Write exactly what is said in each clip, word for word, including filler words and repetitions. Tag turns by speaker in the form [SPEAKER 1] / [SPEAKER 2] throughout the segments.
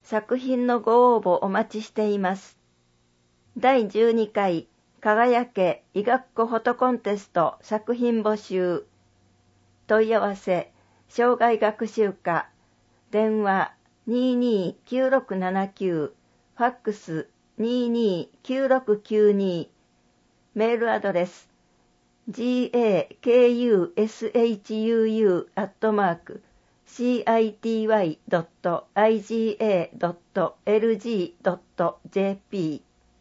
[SPEAKER 1] 作品のご応募お待ちしています。だいじゅうにかい輝け医学科フォトコンテスト作品募集。問い合わせ、障害学習課、電話 にーにーきゅうろくななきゅう、ファックス にーにーきゅうろくきゅうに、メールアドレス ジーエーケーユーエスエイチユーユー アットマーク シーアイティーワイドットアイジーエードットエルジードットジェーピ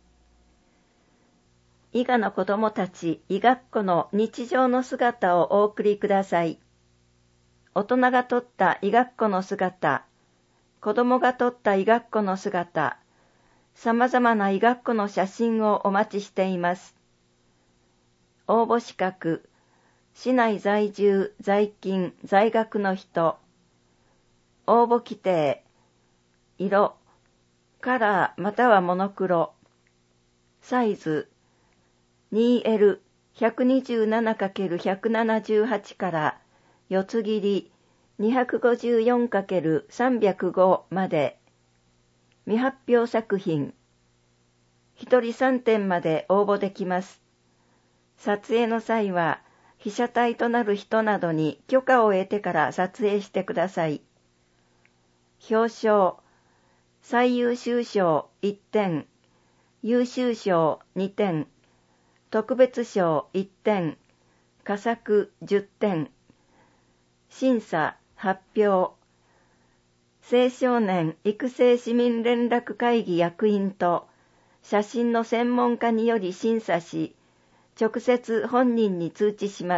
[SPEAKER 1] ー。伊賀の子どもたち医学校の日常の姿をお送りください。大人が撮った医学校の姿、子どもが撮った医学校の姿、様々な医学校の写真をお待ちしています。応募資格、市内在住、在勤、在学の人。応募規定、色、カラーまたはモノクロ。サイズ、にエルひゃくにじゅうななかけるひゃくななじゅうはち から四つ切り にひゃくごじゅうよんかけるさんびゃくご まで。未発表作品。一人さんてんまで応募できます。撮影の際は、被写体となる人などに許可を得てから撮影してください。表彰、最優秀賞いってん、優秀賞にてん、特別賞いってん、佳作じゅってん、審査、発表、青少年育成市民連絡会議役員と写真の専門家により審査し、直接本人に通知します。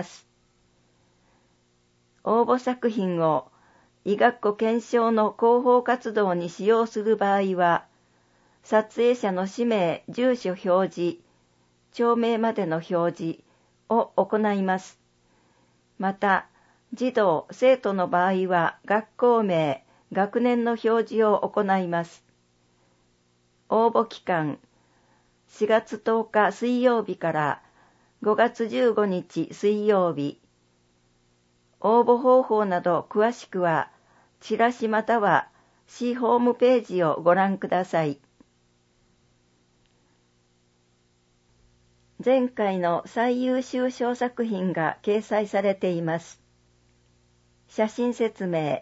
[SPEAKER 1] 応募作品を医学校検証の広報活動に使用する場合は、撮影者の氏名、住所表示、町名までの表示を行います。また、児童、生徒の場合は学校名、学年の表示を行います。応募期間、しがつとおか水曜日からごがつじゅうごにち水曜日。応募方法など詳しくは、チラシまたは市ホームページをご覧ください。前回の最優秀賞作品が掲載されています。写真説明。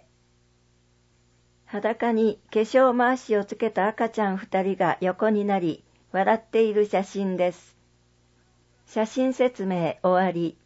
[SPEAKER 1] 裸に化粧回しをつけた赤ちゃん二人が横になり、笑っている写真です。写真説明終わり。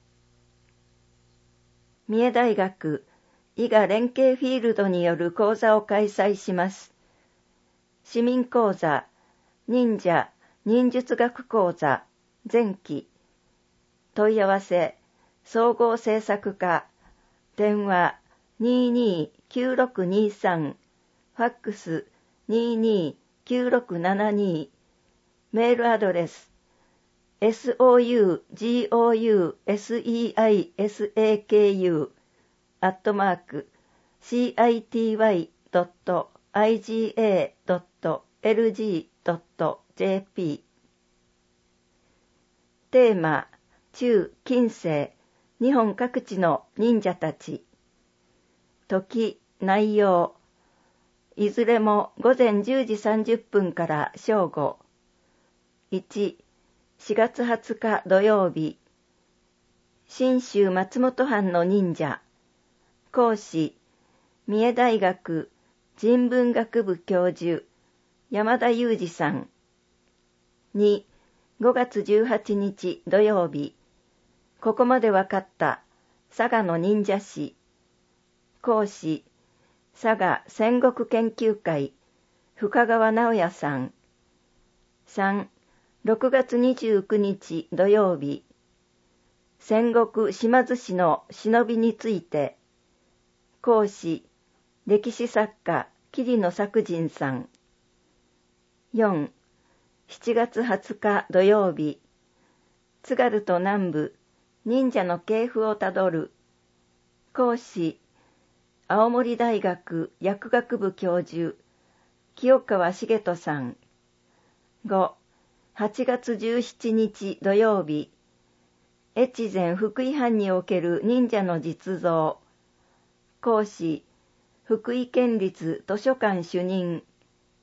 [SPEAKER 1] 三重大学伊賀連携フィールドによる講座を開催します。市民講座、忍者、忍術学講座、前期。問い合わせ、総合制作課、電話 にーにーきゅうろくにさん、ファックス にーにーきゅうろくななに、メールアドレス、ソゴウセイサク アットマーク シーアイティーワイドットアイジーエードットエルジードットジェーピー。テーマ、中近世、日本各地の忍者たち。時、内容。いずれもごぜんじゅうじさんじゅっぷんから正午。いち、しがつはつか土曜日。信州松本藩の忍者。講師、三重大学人文学部教授、山田裕二さん。に、ごがつじゅうはちにち土曜日。ここまでわかった佐賀の忍者史。講師、佐賀戦国研究会、深川直也さん。さん、ろくがつにじゅうくにち土曜日。戦国島津氏の忍びについて。講師、歴史作家、桐野作人さん。よん、しちがつはつか土曜日。津軽と南部、忍者の系譜をたどる。講師、青森大学薬学部教授、清川茂人さん。ご、はちがつじゅうしちにち土曜日。越前福井藩における忍者の実像。講師、福井県立図書館主任、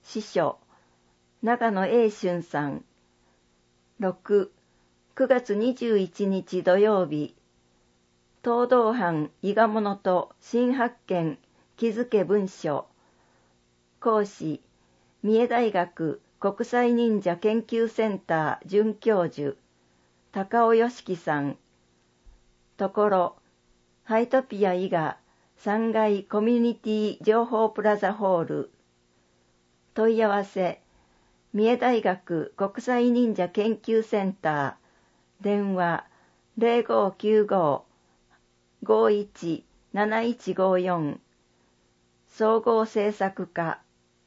[SPEAKER 1] 司書、長野英春さん。ろく、くがつにじゅういちにち土曜日、東道藩伊賀物と新発見気づけ文書。講師、三重大学国際忍者研究センター准教授、高尾良樹さん。ところ、ハイトピア伊賀さんがいコミュニティ情報プラザホール。問い合わせ、三重大学国際忍者研究センター、電話 ゼロごきゅうご ごいちなないちごよん。総合制作課。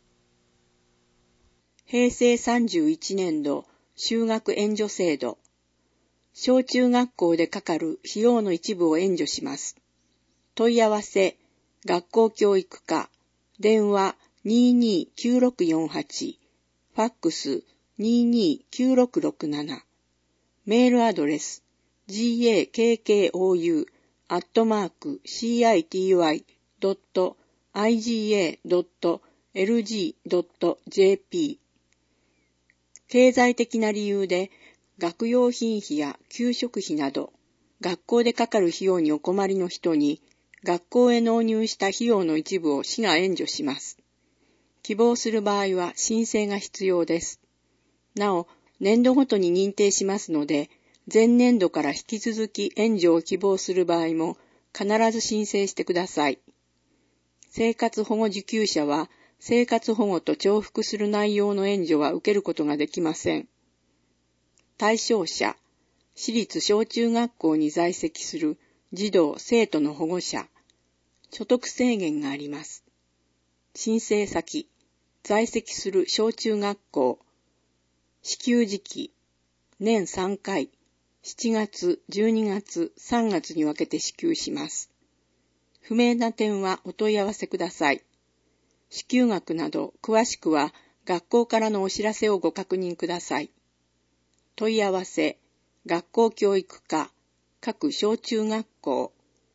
[SPEAKER 2] 平成さんじゅういちねんど就学援助制度。小中学校でかかる費用の一部を援助します。問い合わせ、学校教育課、電話 にーにーきゅうろくよんはち、ファックス にーにーきゅうろくろくなな、メールアドレス ジーエーケーケーオーユー アットマーク シーアイティーワイ ドット アイジーエー ドット エルジー ドット ジェーピー。経済的な理由で学用品費や給食費など学校でかかる費用にお困りの人に学校へ納入した費用の一部を市が援助します。希望する場合は申請が必要です。なお、年度ごとに認定しますので、前年度から引き続き援助を希望する場合も必ず申請してください。生活保護受給者は生活保護と重複する内容の援助は受けることができません。対象者、私立小中学校に在籍する児童・生徒の保護者、所得制限があります。申請先、在籍する小中学校、支給時期、年さんかい、しちがつ、じゅうにがつ、さんがつに分けて支給します。不明な点はお問い合わせください。支給額など詳しくは学校からのお知らせをご確認ください。問い合わせ、学校教育課、各小中学校。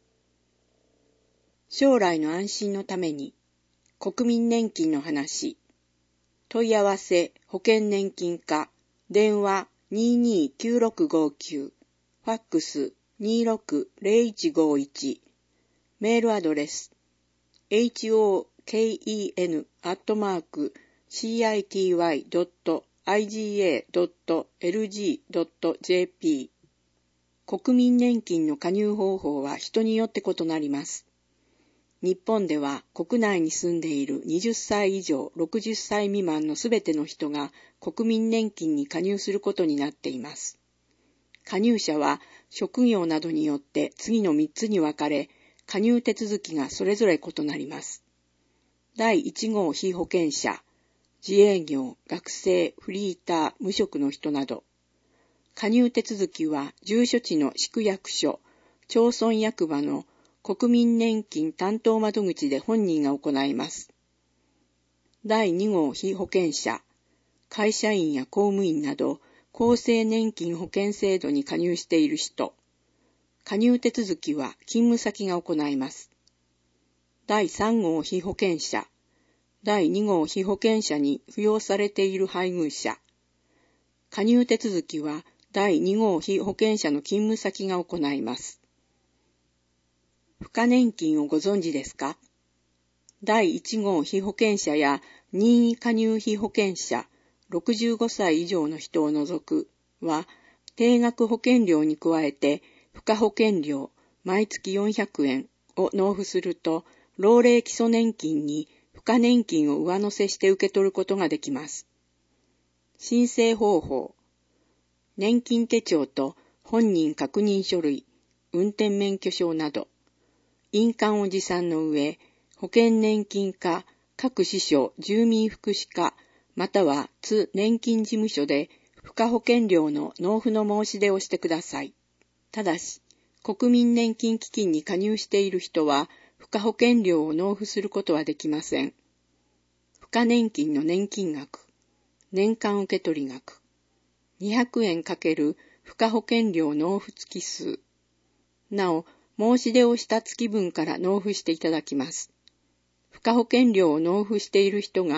[SPEAKER 2] 将来の安心のために、国民年金の話。問い合わせ、保険年金課、電話 にーにーきゅうろくごきゅう、ファックス にーろくゼロいちごいち、メールアドレス、ホケン アットマーク シーアイティーワイ ドット アイジーエー ドット エルジー ドット ジェーピー。国民年金の加入方法は人によって異なります。日本では国内に住んでいるはたち以上ろくじゅっさい未満のすべての人が国民年金に加入することになっています。加入者は職業などによって次のみっつに分かれ、加入手続きがそれぞれ異なります。だいいち号被保険者、自営業、学生、フリーター、無職の人など。加入手続きは住所地の市区役所、町村役場の国民年金担当窓口で本人が行います。だいに号被保険者、会社員や公務員など厚生年金保険制度に加入している人。加入手続きは勤務先が行います。だいさん号被保険者、だいに号被保険者に扶養されている配偶者。加入手続きはだいに号被保険者の勤務先が行います。付加年金をご存知ですか？だいいち号被保険者や任意加入被保険者、ろくじゅうごさい以上の人を除くは、定額保険料に加えて、付加保険料、毎月よんひゃくえんを納付すると、老齢基礎年金に付加年金を上乗せして受け取ることができます。申請方法。年金手帳と本人確認書類、運転免許証など。印鑑を持参の上、保険年金課、各支所住民福祉課、または津年金事務所で付加保険料の納付の申し出をしてください。ただし、国民年金基金に加入している人は、付加保険料を納付することはできません。付加年金の年金額、年間受取額、にひゃくえん×付加保険料納付月数。なお、申し出をした月分から納付していただきます。付加保険料を納付している人が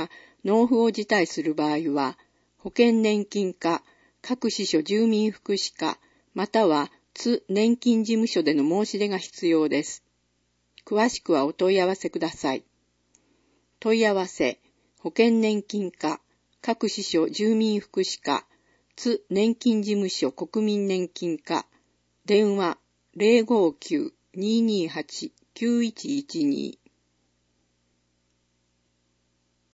[SPEAKER 2] 納付を辞退する場合は、保険年金課、各支所住民福祉課、または津年金事務所での申し出が必要です。詳しくはお問い合わせください。問い合わせ、保険年金課、各支所住民福祉課、津年金事務所国民年金課、電話 ゼロごきゅう にーにーはち きゅういちいちに